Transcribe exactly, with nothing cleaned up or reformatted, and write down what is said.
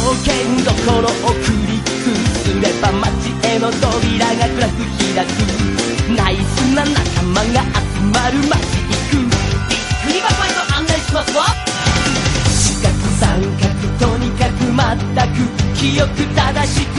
険どころをクリックすれば街への扉が暗く開く。ナイスな仲間が集まる街行く。びっくり箱へと案内しますわ。四角三角とにかく全く記憶正し